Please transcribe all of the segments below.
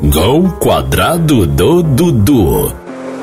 Gol quadrado do Dudu.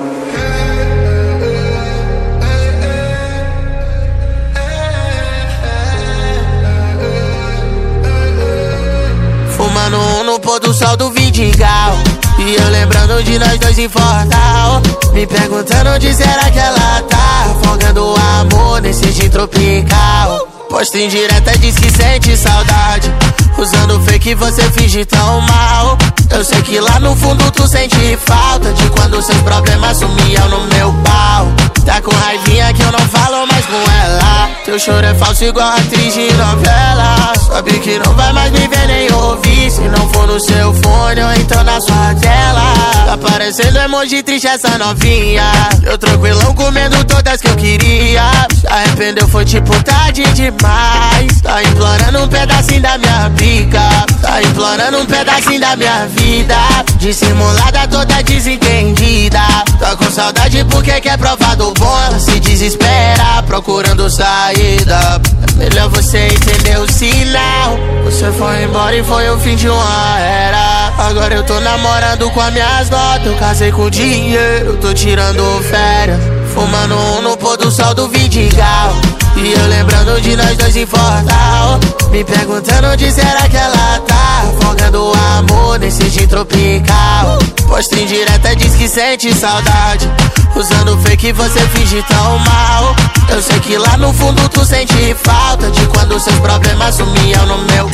Fumando no pôr do sol do Vidigal, e eu lembrando de nós dois em Fortal, me perguntando onde será que ela tá, afogando o amor nesse gin tropical. Posta indireta, diz que sente saudade, usando fake você finge tão mal. Eu sei que lá no fundo tu sente falta de quando seus problemas sumiam no meu pau. Tá com raivinha que eu não falo mais com ela, teu choro é falso igual atriz de novela. Sabe que não vai mais me ver nem ouvir, se não for no seu fone ou então na sua tela. Tá parecendo emoji triste essa novinha, eu tranquilão comendo todas que eu queria. Se arrependeu foi tipo tarde demais, tá implorando um pedacinho da minha pica, tá implorando um pedacinho da minha vida. Dissimulada toda desentendida, tá com saudade porque quer provar do bom. Ela se desespera procurando saída, melhor você entender o sinal. Você foi embora e foi o fim de uma era. Agora eu tô namorando com as minhas notas, eu casei com dinheiro, tô tirando férias, fumando no pôr do sol do Vidigal, e eu lembrando de nós dois em Fortal, me perguntando onde será que ela tá, afogando o amor nesse gin tropical. Posta indireta, diz que sente saudade, usando fake você finge tão mal. Eu sei que lá no fundo tu sente falta de quando seus problemas sumiam no meu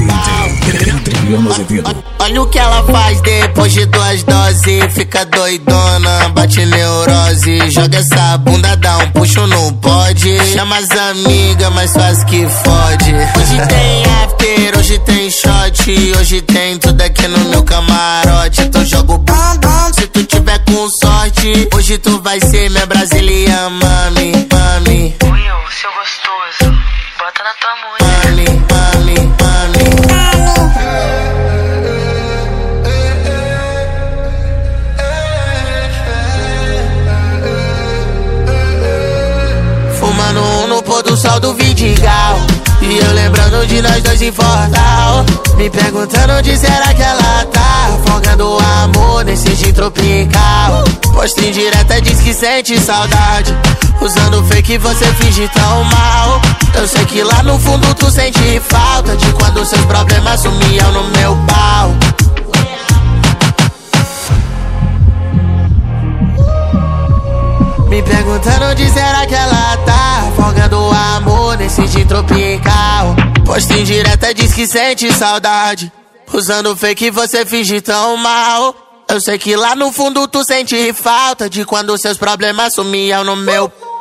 pau. Olha o que ela faz depois de 2 doses, fica doidona, bate neurose, joga essa bunda, dá um puxo no pode, chama as amigas, mas faz que fode. Hoje tem after, hoje tem shot, hoje tem tudo aqui no meu camarote. Então jogo bom bom, se tu tiver com sorte, hoje tu vai ser minha brasileira, mami, mami. Will, seu gostoso, bota na tua música. Mami, mami, mami. Fumando no pôr do sol do Vidigal, e eu lembrando de nós dois em Fortal, me perguntando onde será que ela tá, afogando o amor nesse gin tropical. Posta indireta, diz que sente saudade, usando fake você finge tão mal. Eu sei que lá no fundo tu sente falta de quando seus problemas sumiam no meu pau. Me perguntando onde será que ela tá, afogando o amor nesse gin tropical. Posta indireta, diz que sente saudade, usando fake você finge tão mal. Eu sei que lá no fundo tu sente falta de quando seus problemas sumiam no meu